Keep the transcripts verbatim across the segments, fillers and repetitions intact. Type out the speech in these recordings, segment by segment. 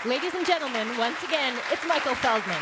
Ladies and gentlemen, once again, it's Michael Feldman.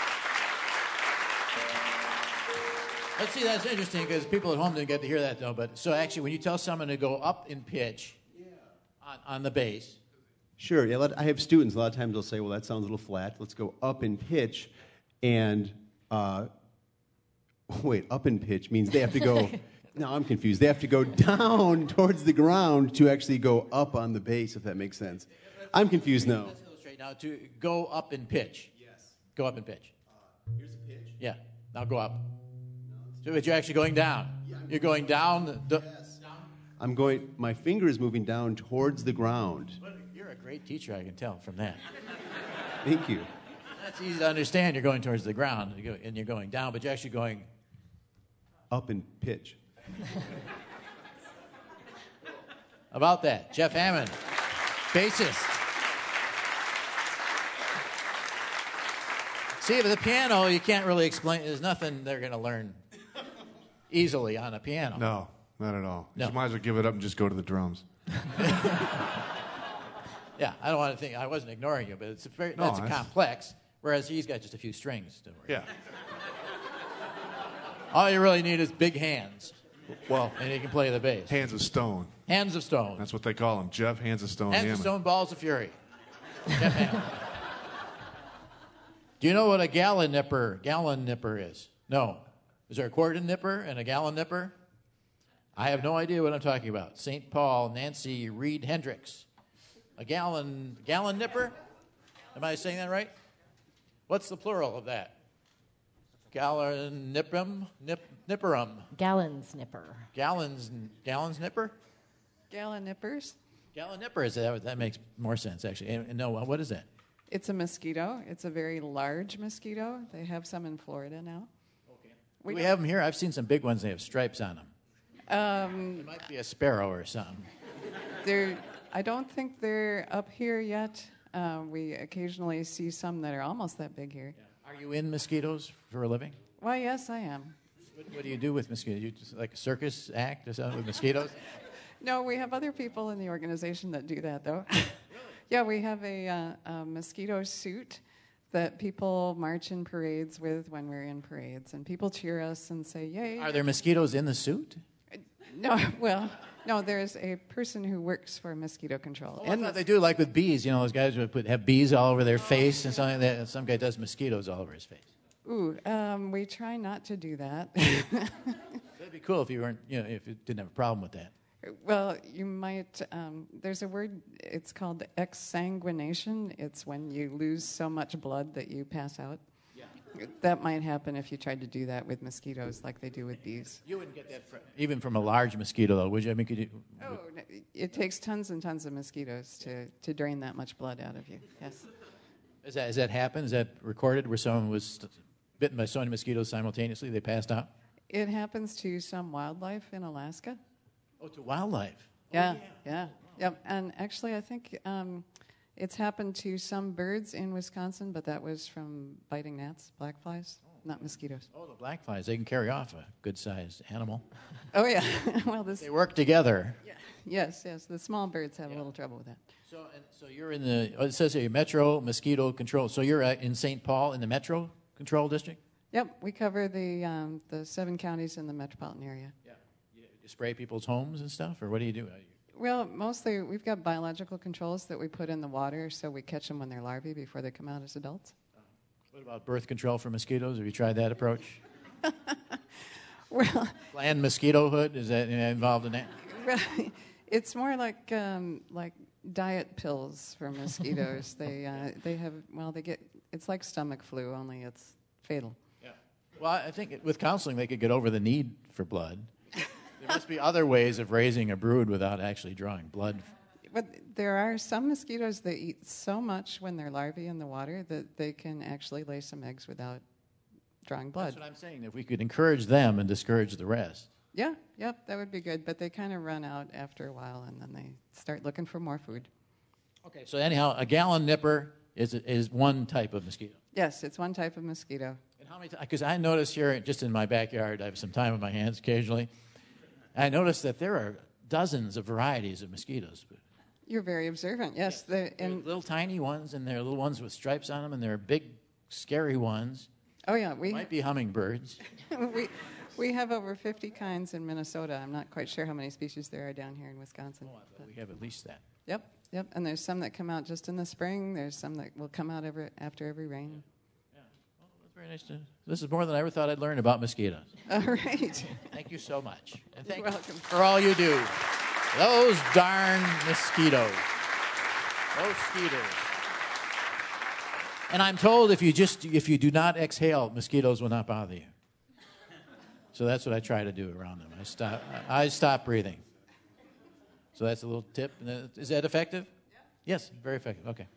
Let's see, that's interesting because people at home didn't get to hear that, though. But so actually, when you tell someone to go up in pitch on, on the bass. Sure. Yeah, let, I have students. A lot of times they'll say, well, that sounds a little flat. Let's go up in pitch. And, uh, wait, up in pitch means they have to go, no, I'm confused. They have to go down towards the ground to actually go up on the bass, if that makes sense. I'm confused now. Let's illustrate now. To go up in pitch. Yes. Go up in pitch. Uh, here's a pitch. Yeah. Now go up. So, but you're actually going down. Yeah, you're going down. The, the, yes. I'm going, my finger is moving down towards the ground. You're a great teacher, I can tell from that. Thank you. That's easy to understand. You're going towards the ground, and you're going down, but you're actually going up in pitch. About that, Jeff Hammond, bassist. See, with the piano, you can't really explain. There's nothing they're going to learn easily on a piano. No, not at all. No. You might as well give it up and just go to the drums. Yeah, I don't want to think. I wasn't ignoring you, but it's a very, No, that's a that's- complex. Whereas he's got just a few strings to work. Yeah. All you really need is big hands, Well, and he can play the bass. Hands of Stone. Hands of Stone. That's what they call him. Jeff Hands of Stone Hands Hammond. of Stone, Balls of Fury. Jeff Hammond. Do you know what a gallon nipper, gallon nipper is? No. Is there a quarter nipper and a gallon nipper? I have no idea what I'm talking about. Saint Paul, Nancy Reed Hendricks. A gallon, gallon nipper? Am I saying that right? What's the plural of that? Gallon nipperum? Nip, nipperum. Gallons nipper. Gallons, gallons nipper? Gallon nippers. Gallon nipper, is that, that makes more sense, actually. And, and no, what is that? It's a mosquito. It's a very large mosquito. They have some in Florida now. Okay. We, we have them here. I've seen some big ones. They have stripes on them. Um, it might be a sparrow or something. they're, I don't think they're up here yet. Uh, we occasionally see some that are almost that big here. Yeah. Are you in mosquitoes for a living? Why, yes, I am. What, what do you do with mosquitoes? You just like a circus act or something with mosquitoes? No, we have other people in the organization that do that, though. Really? Yeah, we have a, uh, a mosquito suit that people march in parades with when we're in parades, and people cheer us and say, yay. Are there mosquitoes in the suit? No, well, no, there's a person who works for mosquito control. Oh, I thought they do, like with bees. You know, those guys would put, have bees all over their face and something like that. Some guy does mosquitoes all over his face. Ooh, um, we try not to do that. That'd be cool if you weren't, you know, if you didn't have a problem with that. Well, you might, um, there's a word, it's called exsanguination. It's when you lose so much blood that you pass out. Yeah. That might happen if you tried to do that with mosquitoes like they do with bees. You wouldn't get that from, even from a large mosquito, though, would you? I mean, could you? Oh, no, it takes tons and tons of mosquitoes to, to drain that much blood out of you, yes. Is that, has that happened? Is that recorded where someone was bitten by so many mosquitoes simultaneously they passed out? It happens to some wildlife in Alaska. Oh, to wildlife. Yeah, oh, yeah. yeah. Yep. And actually, I think um, it's happened to some birds in Wisconsin, but that was from biting gnats, black flies, oh. not mosquitoes. Oh, the black flies. They can carry off a good-sized animal. Oh, yeah. Well, this. They work together. Yeah. Yes, yes. The small birds have yeah. a little trouble with that. So, and, so you're in the, oh, it says here, Metro Mosquito Control. So you're uh, in Saint Paul in the Metro Control District? Yep. We cover the um, the seven counties in the metropolitan area. Yeah. You spray people's homes and stuff, or what do you do? Well, mostly we've got biological controls that we put in the water so we catch them when they're larvae before they come out as adults. Uh, what about birth control for mosquitoes? Have you tried that approach? Well, Planned mosquito hood, is that involved in that? Well, it's more like um, like diet pills for mosquitoes. they uh, they have well they get it's like stomach flu, only it's fatal. Yeah. Well, I think with counseling they could get over the need for blood. There must be other ways of raising a brood without actually drawing blood. But there are some mosquitoes that eat so much when they're larvae in the water that they can actually lay some eggs without drawing blood. That's what I'm saying. If we could encourage them and discourage the rest. Yeah, yep, that would be good. But they kind of run out after a while, and then they start looking for more food. Okay, so anyhow, a gallon nipper is is one type of mosquito. Yes, it's one type of mosquito. And how many? Because I notice here, just in my backyard, I have some time on my hands occasionally. I noticed that there are dozens of varieties of mosquitoes. You're very observant. Yes, the, They're and little tiny ones, and they're little ones with stripes on them, and they're big, scary ones. oh yeah, we Might be hummingbirds. we we have over fifty kinds in Minnesota. I'm not quite sure how many species there are down here in Wisconsin. Oh, I bet we have at least that. Yep, yep. And there's some that come out just in the spring. There's some that will come out every after every rain. Yeah. Well, that's very nice to. This is more than I ever thought I'd learn about mosquitoes. All right. Thank you so much, and thank You're you welcome. for all you do. Those darn mosquitoes. Those mosquitoes. And I'm told if you just if you do not exhale, mosquitoes will not bother you. So that's what I try to do around them. I stop. I stop breathing. So that's a little tip. Is that effective? Yes, very effective. Okay.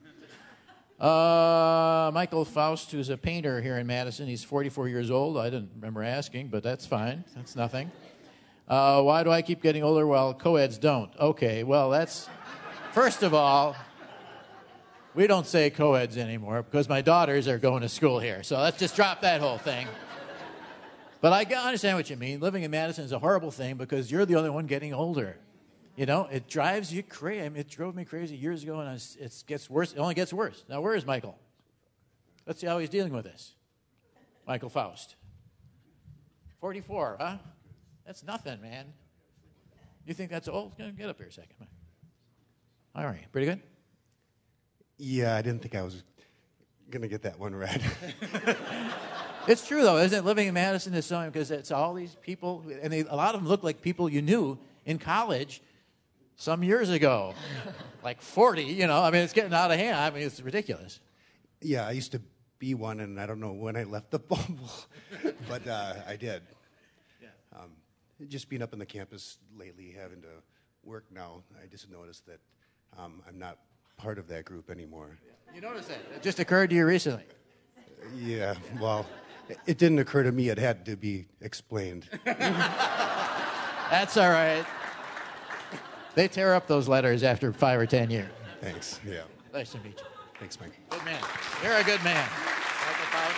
Uh, Michael Faust, who's a painter here in Madison. He's forty-four years old. I didn't remember asking, but that's fine. That's nothing. Uh, why do I keep getting older while co-eds don't? Okay, well, that's... First of all, we don't say co-eds anymore because my daughters are going to school here. So let's just drop that whole thing. But I understand what you mean. Living in Madison is a horrible thing because you're the only one getting older. You know, it drives you crazy. I mean, it drove me crazy years ago, and I was, it gets worse. It only gets worse. Now, where is Michael? Let's see how he's dealing with this. Michael Faust. forty-four, huh? That's nothing, man. You think that's old? Get up here a second. All right, pretty good? Yeah, I didn't think I was going to get that one right. It's true, though, isn't it? Living in Madison is something because it's all these people, and they, a lot of them look like people you knew in college some years ago. Like forty, you know. I mean, it's getting out of hand. I mean, it's ridiculous. Yeah, I used to be one, and I don't know when I left the bubble, but uh, I did. Yeah. Um, just being up on the campus lately, having to work now, I just noticed that um, I'm not part of that group anymore. You noticed that? It just occurred to you recently. Yeah, well, it didn't occur to me. It had to be explained. That's all right. They tear up those letters after five or ten years. Thanks, yeah. Nice to meet you. Thanks, Mike. Good man. You're a good man. Michael Faust.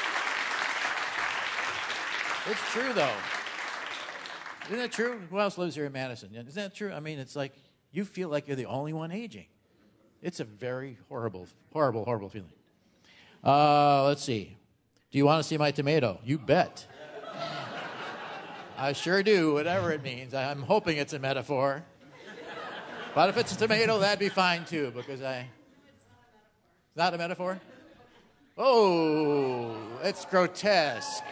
It's true, though. Isn't that true? Who else lives here in Madison? Isn't that true? I mean, it's like you feel like you're the only one aging. It's a very horrible, horrible, horrible feeling. Uh, let's see. Do you want to see my tomato? You bet. I sure do, whatever it means. I'm hoping it's a metaphor. But if it's a tomato, that'd be fine, too, because I... It's not a metaphor? Oh, it's grotesque.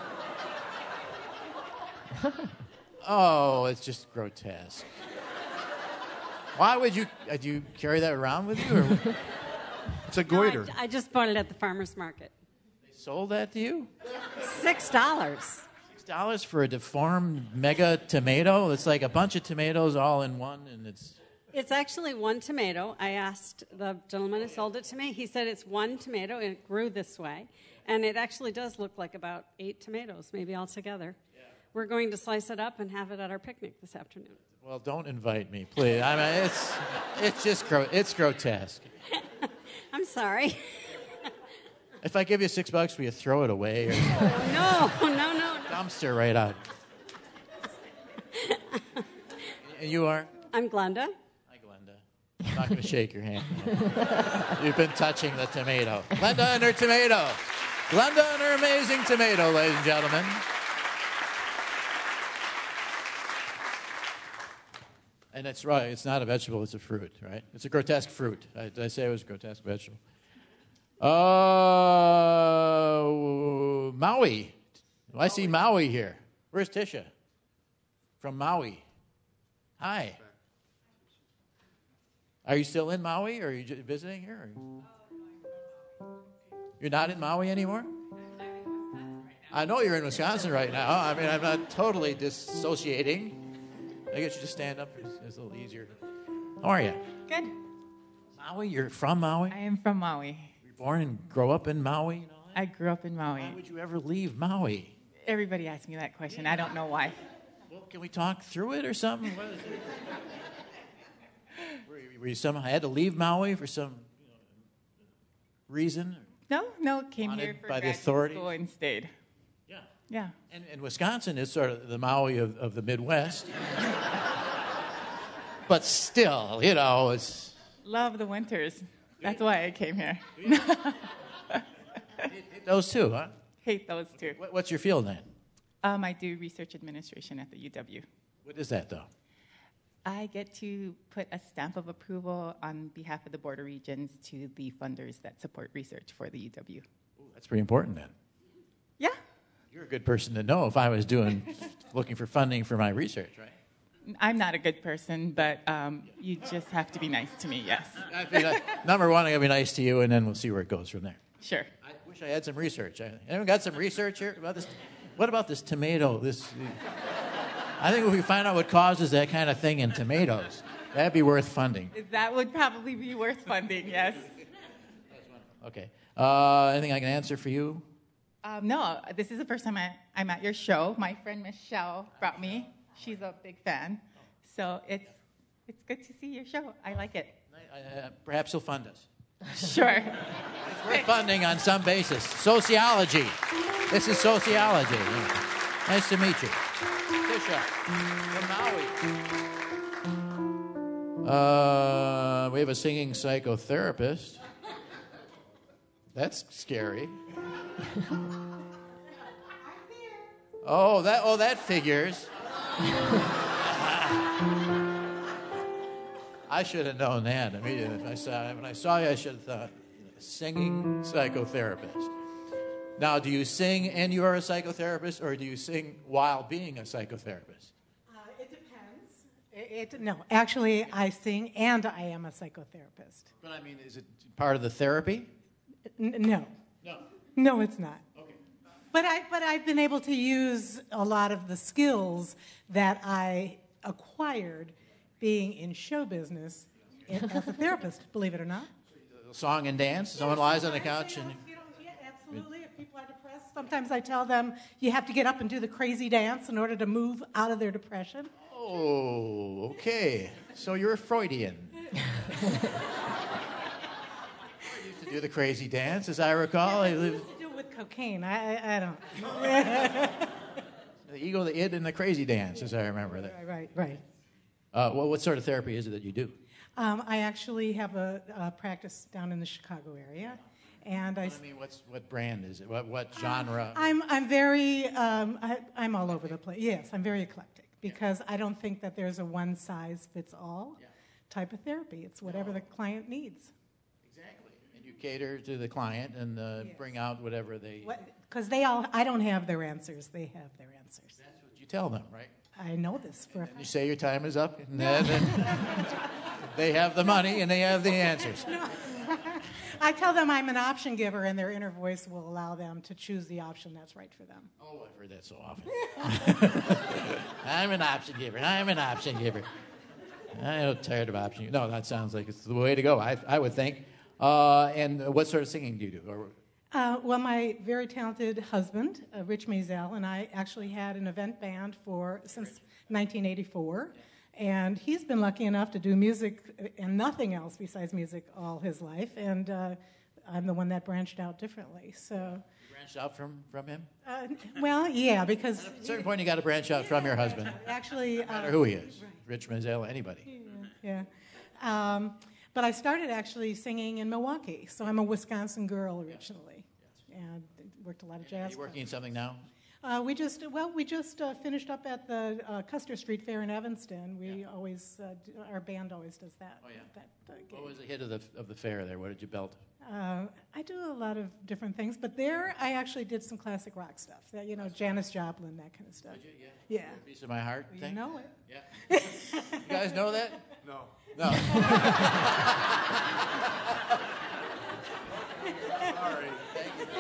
Oh, it's just grotesque. Why would you... Uh, do you carry that around with you? Or? It's a goiter. No, I, I just bought it at the farmer's market. They sold that to you? Six dollars. Six dollars for a deformed mega tomato? It's like a bunch of tomatoes all in one, and it's... It's actually one tomato. I asked the gentleman who sold it to me. He said it's one tomato, and it grew this way. And it actually does look like about eight tomatoes, maybe all together. Yeah. We're going to slice it up and have it at our picnic this afternoon. Well, don't invite me, please. I mean, it's it's just gro- it's grotesque. I'm sorry. If I give you six bucks, will you throw it away? Or no, no, no, no. Dumpster right out. And you are? I'm Glenda. Hi, Glenda. I'm not going to shake your hand. You've been touching the tomato. Glenda and her tomato. Glenda and her amazing tomato, ladies and gentlemen. And it's right. It's not a vegetable. It's a fruit, right? It's a grotesque fruit. I, did I say it was a grotesque vegetable? Uh, Maui. I see Maui here. Where's Tisha? From Maui. Hi. Are you still in Maui, or are you just visiting here? Or... You're not in Maui anymore? I know you're in Wisconsin right now. I mean, I'm not totally dissociating. I guess you just stand up. It's, it's a little easier. How are you? Good. Maui? You're from Maui? I am from Maui. Were you born and grow up in Maui? And all that? I grew up in Maui. Why would you ever leave Maui? Everybody asks me that question. I don't know why. Well, can we talk through it or something? What is it? Were you, were you somehow had to leave Maui for some you know, reason? No, no, came Wanted here for by the graduate authorities? school and stayed. Yeah. Yeah. And, and Wisconsin is sort of the Maui of, of the Midwest. But still, you know, it's Love the winters. That's why I came here. Those two, huh? Hate those two. What- What's your field then? Um, I do research administration at the U W. What is that, though? I get to put a stamp of approval on behalf of the border regions to the funders that support research for the U W. That's pretty important then. Yeah. You're a good person to know if I was doing, looking for funding for my research, right? I'm not a good person, but um, you just have to be nice to me, yes. I mean, I- number one, I'm going to be nice to you, and then we'll see where it goes from there. Sure. I wish I had some research. I- Anyone got some research here about this? What about this tomato? This, I think if we find out what causes that kind of thing in tomatoes, that'd be worth funding. That would probably be worth funding, yes. Okay. Uh, anything I can answer for you? Um, no, this is the first time I, I'm at your show. My friend Michelle brought me. She's a big fan. So it's it's good to see your show. I like it. Uh, perhaps you'll fund us. Sure. It's worth funding on some basis. Sociology. This is sociology. Nice to meet you. Tisha from Maui. Uh, we have a singing psychotherapist. That's scary. Oh, that oh that figures. I should have known that immediately. If I saw when I saw you, I should have thought singing psychotherapist. Now, do you sing and you are a psychotherapist, or do you sing while being a psychotherapist? Uh, it depends. It, it, no, actually, I sing and I am a psychotherapist. But I mean, is it part of the therapy? N- no. No. No, it's not. Okay. But I but I've been able to use a lot of the skills that I acquired being in show business in, as a therapist, believe it or not. Song and dance. Someone lies on the couch and. You know, yeah, absolutely. If people are depressed, sometimes I tell them you have to get up and do the crazy dance in order to move out of their depression. Oh, okay. So you're a Freudian. I used to do the crazy dance, as I recall. I lived. To do with cocaine, I I, I don't. The ego, the id, and the crazy dance, as I remember that. Right, right, right. Uh, well, what sort of therapy is it that you do? Um, I actually have a, a practice down in the Chicago area, and I. I mean, what's what brand is it? What what genre? I'm I'm very um, I, I'm all over the place. Yes, I'm very eclectic because I don't think that there's a one size fits all Yeah. type of therapy. It's whatever the client needs. Exactly. And you cater to the client and uh, Yes. bring out whatever they. Because they all I don't have their answers. They have their answers. That's what you tell them, right? I know this for a And you fact. say your time is up, and then then they have the money and they have the answers. I tell them I'm an option giver, and their inner voice will allow them to choose the option that's right for them. Oh, I've heard that so often. I'm an option giver. I'm an option giver. I'm tired of option. No, that sounds like it's the way to go. I I would think. Uh, and what sort of singing do you do? Or, Uh, well, my very talented husband, uh, Rich Mazel, and I actually had an event band for since nineteen eighty-four, and he's been lucky enough to do music and nothing else besides music all his life, and uh, I'm the one that branched out differently. So, you branched out from, from him? uh, well, yeah, because At a certain point, you got to branch out from your husband. actually, No uh, matter who he is, Rich Mazel, anybody. yeah. Um, but I started actually singing in Milwaukee, so I'm a Wisconsin girl originally, and worked a lot of jazz. Are you working in something now? Uh, we just well, we just uh, finished up at the uh, Custer Street Fair in Evanston. We always, uh, do, our band always does that. Oh, yeah. That, uh, gig. What was the hit of the of the fair there? What did you belt? Uh, I do a lot of different things, but there I actually did some classic rock stuff. That, you know, Janis Joplin, that kind of stuff. Did you? Yeah. Yeah. Piece of my heart. You thing? know it. Yeah. You guys know that? No. No. Sorry. Thank you.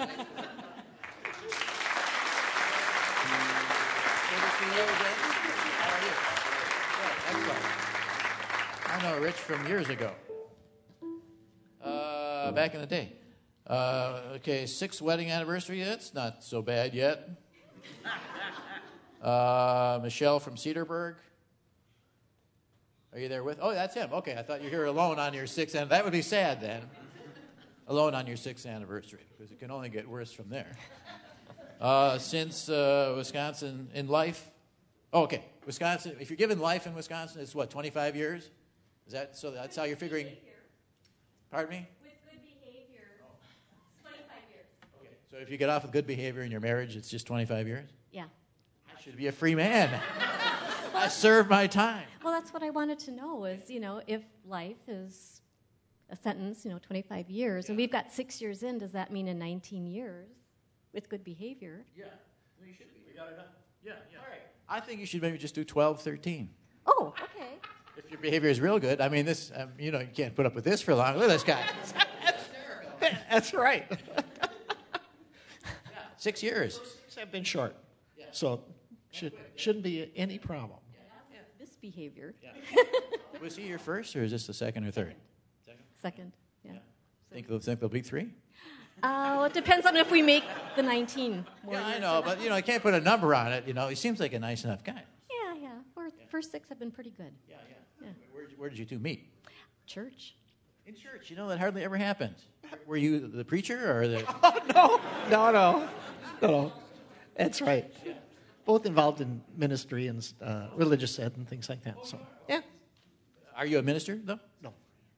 Good to see you again. How are you? Good. Excellent. I know Rich from years ago. Uh, back in the day. Uh, okay, sixth wedding anniversary. That's not so bad yet. Uh, Michelle from Cedarburg. Are you there with? Oh, that's him. Okay, I thought you were here alone on your sixth. And that would be sad then. Alone on your sixth anniversary, because it can only get worse from there. Uh, since uh, Wisconsin in life. Oh, okay, Wisconsin. If you're given life in Wisconsin, it's what, twenty-five years? Is that so? That's how you're figuring. Pardon me. With good behavior, it's twenty-five years. Okay. So if you get off with good behavior in your marriage, it's just twenty-five years. Yeah. I should be a free man. I served my time. Well, that's what I wanted to know is, you know, if life is a sentence, you know, twenty-five years, and we've got six years in, does that mean in nineteen years with good behavior? Yeah, well, you should be. We got it done. Yeah, yeah. All right. I think you should maybe just do twelve, thirteen. Oh, okay. If your behavior is real good. I mean, this, um, you know, you can't put up with this for long. Look at this guy. That's right. Yeah, six years. I've been short. Yeah. So should, shouldn't be any problem. Misbehavior. Yeah. Was he your first, or is this the second or third? Second. Second, yeah. yeah. Think, they'll, think there'll be three? Uh, well, it depends on if we make the nineteen. Yeah, I know, but, you know, I can't put a number on it. You know, he seems like a nice enough guy. Yeah, yeah. We're, yeah. First six have been pretty good. Yeah, yeah. yeah. Where, where did you two meet? Church. In church. You know, that hardly ever happens. Were you the preacher or the... Oh, no. No, no. No, no. That's right. Yeah. Both involved in ministry and uh, religious ed and things like that. So, yeah. Are you a minister, though? No.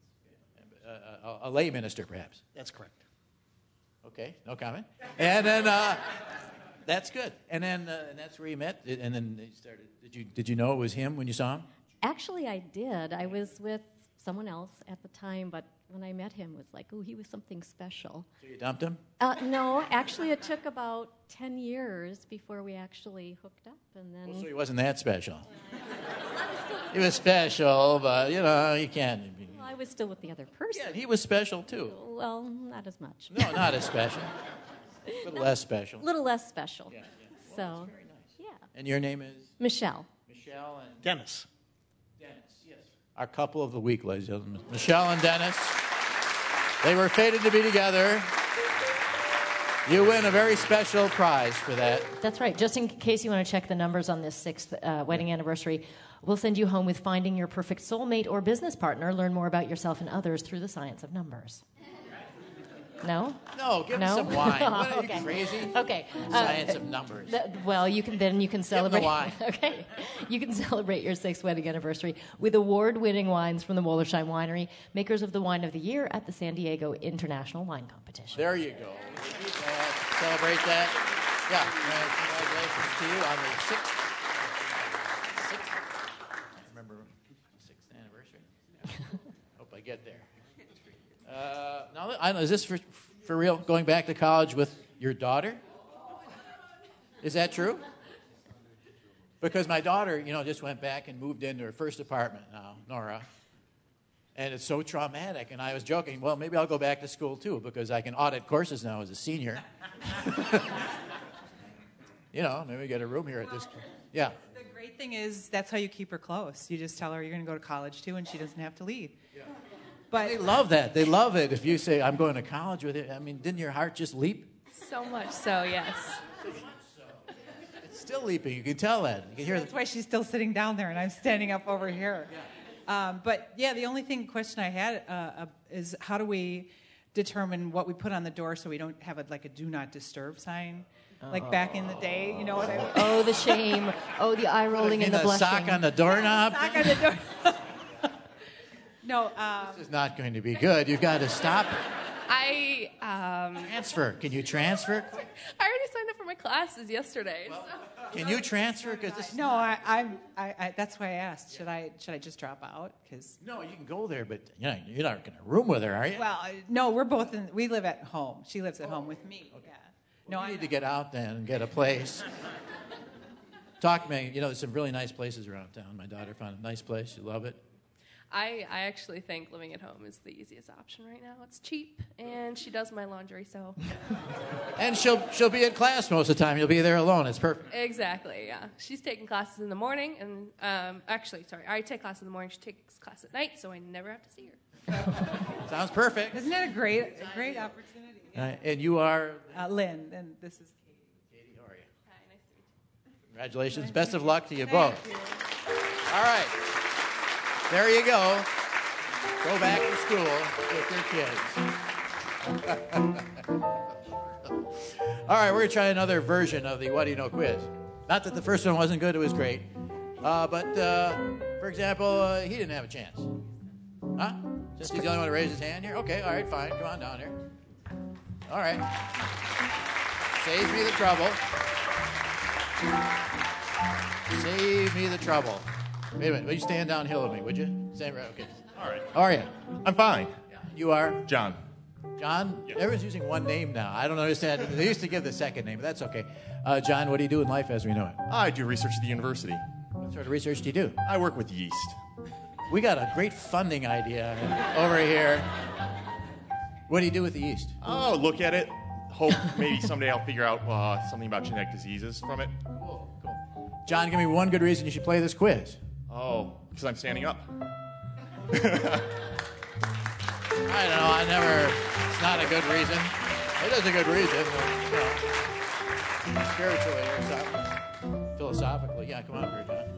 Uh, a, a lay minister, perhaps? That's correct. Okay, no comment. And then, uh, that's good. And then, uh, and that's where you met? And then you started, did you, did you know it was him when you saw him? Actually, I did. I was with someone else at the time, but when I met him, it was like, ooh, he was something special. So you dumped him? Uh, no, actually, it took about ten years before we actually hooked up, and then... Well, so he wasn't that special. He was special, but, you know, you can't... Well, I was still with the other person. Yeah, he was special, too. Well, not as much. No, not as special. A little less special. A little less special. Yeah, yeah. Well, so, that's very nice. Yeah. And your name is? Michelle. Michelle and... Dennis. Dennis, yes. Our couple of the week, ladies and gentlemen. Michelle and Dennis. They were fated to be together. You win a very special prize for that. That's right. Just in case you want to check the numbers on this sixth uh, wedding anniversary, we'll send you home with Finding Your Perfect Soulmate or Business Partner. Learn more about yourself and others through the science of numbers. No? No, give no? me some wine. What, are okay. you crazy? Okay. Science uh, of numbers. Th- well, you can then you can celebrate. Give them the wine. Okay. You can celebrate your sixth wedding anniversary with award-winning wines from the Wollersheim Winery, makers of the Wine of the Year at the San Diego International Wine Competition. There you go. Uh, celebrate that. Yeah. Congratulations to you on the sixth. sixth I remember sixth anniversary. Hope I get there. Uh, now, I know, is this for, for real? Going back to college with your daughter? Is that true? Because my daughter, you know, just went back and moved into her first apartment now, Nora. And it's so traumatic. And I was joking, well, maybe I'll go back to school too because I can audit courses now as a senior. You know, maybe get a room here at this point. Yeah. The great thing is that's how you keep her close. You just tell her you're going to go to college too and she doesn't have to leave. Yeah. But they love that. They love it. If you say, I'm going to college with it, I mean, didn't your heart just leap? So much so, yes. It's still leaping. You can tell that. You can hear that's why she's still sitting down there and I'm standing up over here. Yeah. Um, but, yeah, the only thing question I had uh, uh, is how do we determine what we put on the door so we don't have a, like a do not disturb sign? Like oh. back in the day, you know what I mean? Oh, the shame. Oh, the eye rolling and the blushing. Sock on the doorknob? Sock on the door. No. Um, this is not going to be good. You've got to stop it. I um, transfer. Can you transfer? I already signed up for my classes yesterday. Well, so. Can you transfer? Because this. No, I, I'm. I, I, that's why I asked. Should I? Should I just drop out? Because. No, you can go there, but you know, you're not going to room with her, are you? Well, no, we're both in. We live at home. She lives at oh. home with me. Okay. Yeah. Well, no, you I need to get out then and get a place. Talk to me. You know, there's some really nice places around town. My daughter found a nice place. You love it. I, I actually think living at home is the easiest option right now. It's cheap, and she does my laundry, so. And she'll she'll be in class most of the time. You'll be there alone. It's perfect. Exactly, yeah. She's taking classes in the morning, and um, actually, sorry, I take classes in the morning. She takes class at night, so I never have to see her. Sounds perfect. Isn't that a great a great opportunity? Yeah. Uh, and you are? Uh, Lynn, and this is Katie. Katie, how are you? Hi, nice to meet you. Congratulations. Nice Best of luck to you Thank both. You. All right. There you go. Go back to school with your kids. All right, we're going to try another version of the What Do You Know quiz. Not that the first one wasn't good, it was great. Uh, but, uh, for example, uh, he didn't have a chance. Since he's the only one to raise his hand here? Okay, all right, fine. Come on down here. All right. Save me the trouble. Save me the trouble. Wait a minute. Will you stand downhill with me, would you? Stand right. Okay. All right. How are you? I'm fine. You are? John. John? Everyone's using one name now. I don't understand. They used to give the second name, but that's okay. Uh, John, what do you do in life as we know it? I do research at the university. What sort of research do you do? I work with yeast. We got a great funding idea over here. What do you do with the yeast? Oh, look at it. Hope maybe someday I'll figure out uh, something about genetic diseases from it. Cool, cool. John, give me one good reason you should play this quiz. Oh, because I'm standing up. I don't know. I never. It's not a good reason. It is a good reason. You know, spiritually or something. Philosophically. Yeah, come on over, John.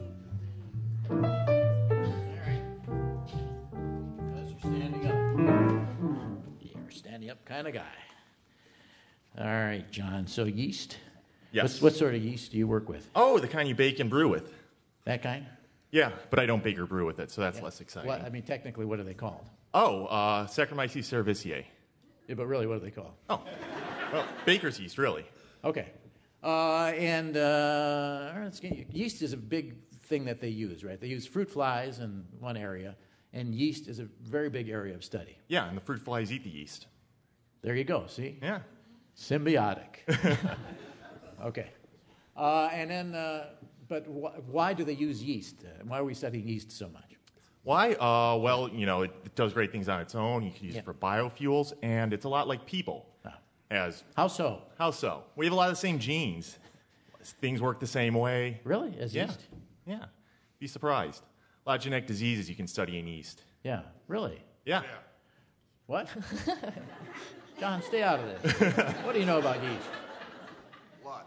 All right. Because you're standing up. You're a standing up kind of guy. All right, John. So yeast? Yes. What's, what sort of yeast do you work with? Oh, the kind you bake and brew with. That kind? Yeah, but I don't bake or brew with it, so that's Yeah. less exciting. What, I mean, technically, what are they called? Oh, uh, Saccharomyces cerevisiae. Yeah, but really, what are they called? Oh, well, baker's yeast, really. Okay. Uh, and uh, let's get, yeast is a big thing that they use, right? They use fruit flies in one area, and yeast is a very big area of study. Yeah, and the fruit flies eat the yeast. There you go, see? Yeah. Symbiotic. Okay. Uh, and then, uh, but wh- why do they use yeast? Uh, why are we studying yeast so much? Why? Uh, well, you know, it, it does great things on its own. You can use Yeah. it for biofuels, and it's a lot like people. Ah. As How so? How so? We have a lot of the same genes. Things work the same way. Really? As Yeah. yeast? Yeah. Be surprised. A lot of genetic diseases you can study in yeast. Yeah. Really? Yeah. What? John, stay out of this. What do you know about yeast? What?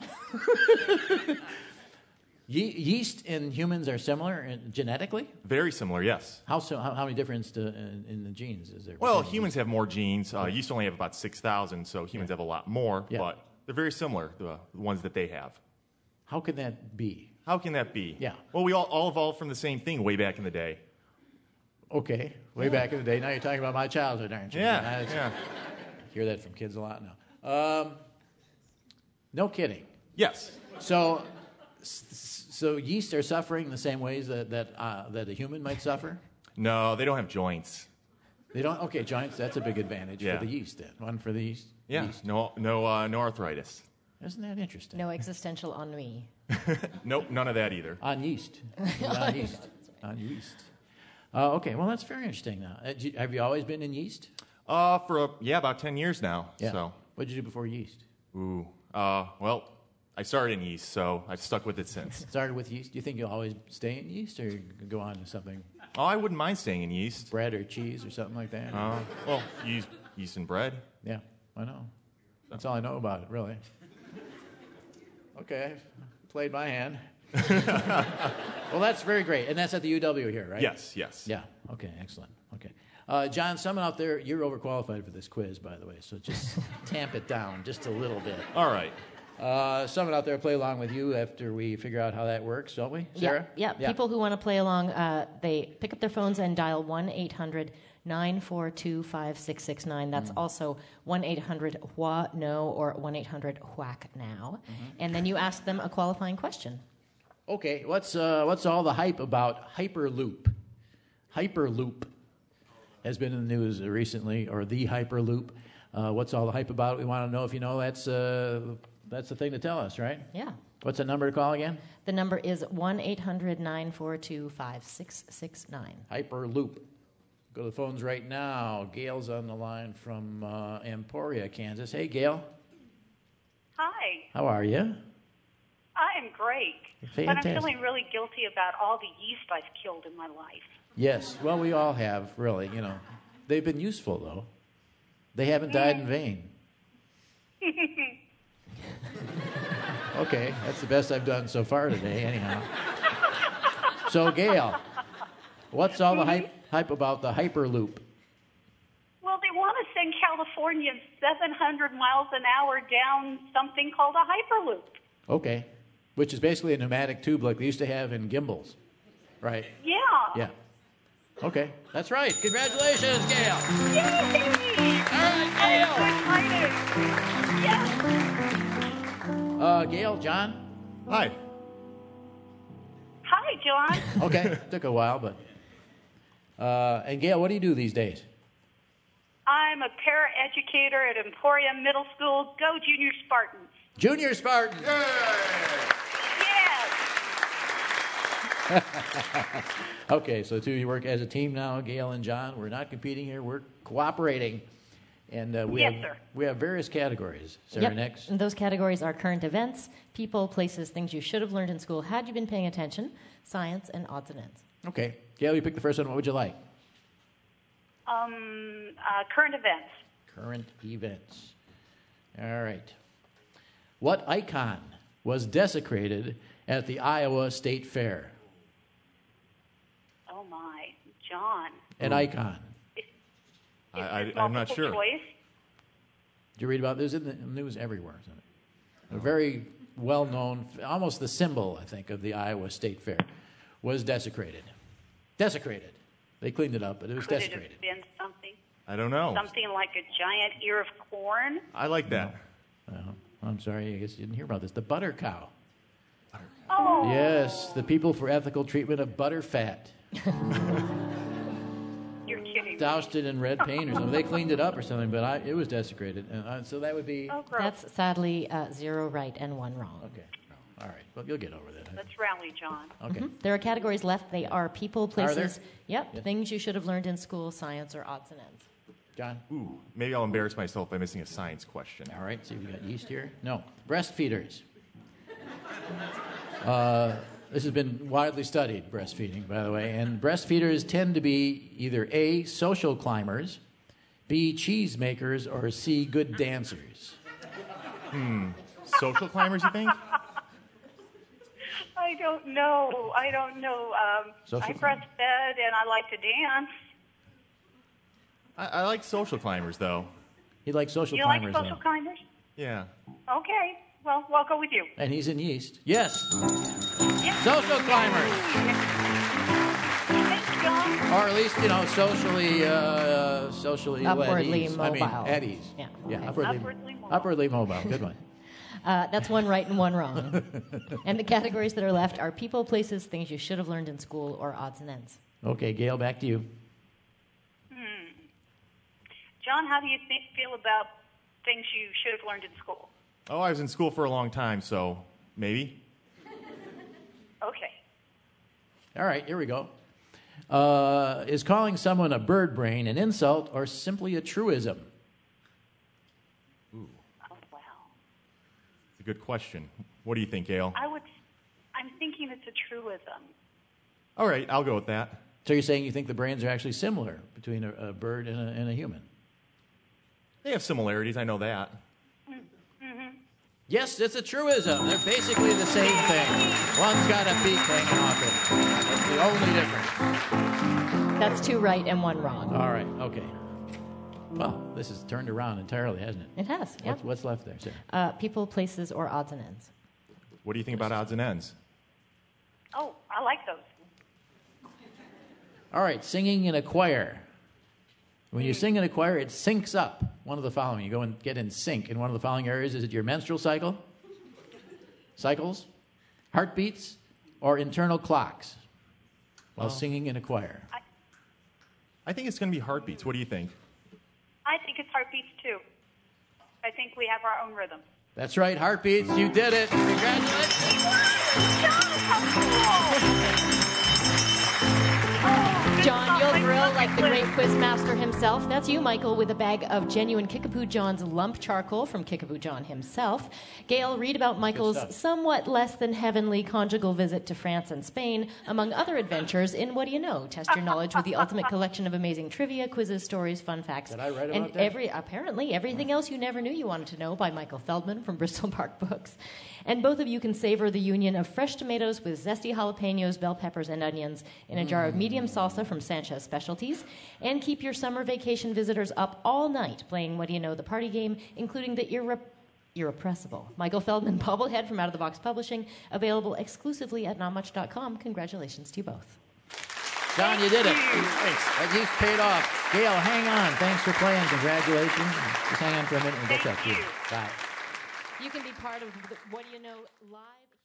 Ye- yeast and humans are similar in, genetically? Very similar, yes. How so? How, how many difference to, in, in the genes is there? Well, between humans have more genes. Uh, yeast only have about six thousand, so humans Yeah. have a lot more, Yeah. but they're very similar, the ones that they have. How can that be? How can that be? Yeah. Well, we all, all evolved from the same thing way back in the day. Okay, way back in the day. Now you're talking about my childhood, aren't you? Yeah, That's- yeah. Hear that from kids a lot now. Um, no kidding. Yes. So, s- so yeast are suffering the same ways that that uh, that a human might suffer. No, they don't have joints. They don't. Okay, giants. That's a big advantage Yeah. for the yeast. Then one for the yeast. Yeah. Yeast. No, no, uh, no arthritis. Isn't that interesting? No existential ennui. Nope, none of that either. On yeast. On yeast. On yeast. Uh, okay, well that's very interesting. Now, uh, do you- have you always been in yeast? Uh, for a, yeah, about ten years now. Yeah. So, What did you do before yeast? ooh, uh, well, I started in yeast, so I've stuck with it since. Started with yeast. Do you think you'll always stay in yeast, or go on to something, Oh, I wouldn't mind staying in yeast. bread or cheese or something like that? Uh, well, use yeast and bread. Yeah, I know. That's all I know about it, really. Okay, played my hand. Well, that's very great, and that's at the U W here, right? Yes, yes. Yeah. Okay. Excellent. Okay. Uh, John, someone out there, you're overqualified for this quiz, by the way, so just tamp it down just a little bit. All right. Uh, someone out there play along with you after we figure out how that works, don't we, Sarah? Yeah, yeah. People who want to play along, uh, they pick up their phones and dial one eight hundred nine four two five six six nine. That's Mm. also one eight hundred W A no or one eight hundred whack now. Mm-hmm. And then you ask them a qualifying question. Okay, what's uh, what's all the hype about Hyperloop? Hyperloop has been in the news recently, or the Hyperloop. Uh, what's all the hype about? We want to know if you know. That's uh, that's the thing to tell us, right? Yeah. What's the number to call again? The number is one eight hundred nine four two five six six nine. Hyperloop. Go to the phones right now. Gail's on the line from uh, Emporia, Kansas. Hey, Gail. Hi, How are you? I am great. But Fantastic. I'm feeling really guilty about all the yeast I've killed in my life. Yes. Well, we all have, really. You know, they've been useful though. They haven't died in vain. Okay, that's the best I've done so far today, anyhow. So, Gail, what's all the hype, hype about the Hyperloop? Well, they want to send Californians seven hundred miles an hour down something called a Hyperloop. Okay, which is basically a pneumatic tube like they used to have in gimbals, right? Yeah. Yeah. Okay, that's right. Congratulations, Gail. Yay! All right, Gail. I'm so excited. Yes. Uh, Gail, John? Hi. Hi, John. Okay, took a while, but. Uh, and Gail, what do you do these days? I'm a paraeducator at Emporium Middle School. Go Junior Spartans. Junior Spartan. Yes. Okay, so two of you work as a team now, Gail and John. We're not competing here. We're cooperating. And uh, we, Yes, have, sir. we have various categories. Sarah, Yep. next. And those categories are current events, people, places, things you should have learned in school had you been paying attention, science, and odds and ends. Okay. Gail, you pick the first one. What would you like? Um, uh, current events. Current events. All right. What icon was desecrated at the Iowa State Fair? Oh my, John. An icon. I, I, I'm not Multiple sure. choice. Did you read about this? In the news everywhere. A very well-known, almost the symbol, I think, of the Iowa State Fair was desecrated. Desecrated. They cleaned it up, but it was Could desecrated. it have been something? I don't know. Something like a giant ear of corn? I like that. Well, I'm sorry, I guess you didn't hear about this. The butter cow. Oh. Yes, the people for ethical treatment of butter fat. You're kidding. Doused it in red paint or something. They cleaned it up or something, but I, it was desecrated. And uh, so that would be... Oh, gross. That's sadly uh, zero right and one wrong. Okay. All right. Well, you'll get over that. Let's rally, John. Okay. Mhm. There are categories left. They are people, there? places, yep, Yes. things you should have learned in school, science, or odds and ends. John? Ooh, maybe I'll embarrass myself by missing a science question. All right. See if we got yeast here. No. Breastfeeders. Uh, this has been widely studied, breastfeeding, by the way. And breastfeeders tend to be either A, social climbers, B, cheese makers, or C, good dancers. Hmm. Social climbers, you think? I don't know. I don't know. Um, Social I breastfed and I like to dance. I, I like social climbers, though. He likes social you like climbers, social though. climbers? Yeah. Okay. Well, we'll go with you. And he's in yeast. Yes. Yes. Social climbers. Thanks, John. Or at least, you know, socially, uh, socially Upwardly at ease. I mean, mobile. at ease. Yeah. Yeah, Okay. upwardly, Upwardly mobile. upwardly mobile. Good one. Uh, that's one right and one wrong. And the categories that are left are people, places, things you should have learned in school, or odds and ends. Okay, Gail, back to you. Hmm. John, how do you think, feel about things you should have learned in school? Oh, I was in school for a long time, so maybe. Okay. All right, here we go. Uh, is calling someone a bird brain an insult or simply a truism? Ooh, Oh, wow. it's a good question. What do you think, Gail? I would, I'm thinking it's a truism. All right, I'll go with that. So you're saying you think the brains are actually similar between a, a bird and a, and a human? They have similarities, I know that. Mm-hmm. Yes, it's a truism. They're basically the same thing. One's got a beak hanging off it. That's the only difference. That's two right and one wrong. All right, okay. Well, this has turned around entirely, hasn't it? It has, yeah. What's, what's left there, Sarah? Uh, people, places, or odds and ends. What do you think about odds and ends? Oh, I like those. All right, singing in a choir. When you sing in a choir, it syncs up one of the following. You go and get in sync in one of the following areas. Is it your menstrual cycle, cycles, heartbeats, or internal clocks while Oh. singing in a choir? I think it's going to be heartbeats. What do you think? I think it's heartbeats, too. I think we have our own rhythm. That's right, heartbeats. You did it. Congratulations. John, you'll grill like the great quiz master himself. That's you, Michael, with a bag of genuine Kickapoo John's lump charcoal from Kickapoo John himself. Gail, read about Michael's stuff. somewhat less than heavenly conjugal visit to France and Spain, among other adventures in What Do You Know? Test your knowledge with the ultimate collection of amazing trivia, quizzes, stories, fun facts, Did I write and about that? every apparently everything else you never knew you wanted to know by Michael Feldman from Bristol Park Books. And both of you can savor the union of fresh tomatoes with zesty jalapenos, bell peppers, and onions in a jar of medium salsa from Sanchez Specialties, and keep your summer vacation visitors up all night playing What Do You Know, the party game, including the irre- irrepressible Michael Feldman bobblehead from Out of the Box Publishing, available exclusively at not much dot com. Congratulations to you both. John, you did it. Thanks. That use paid off. Gail, hang on. Thanks for playing. Congratulations. Just hang on for a minute and we'll get you. Bye. You can be part of the What Do You Know live.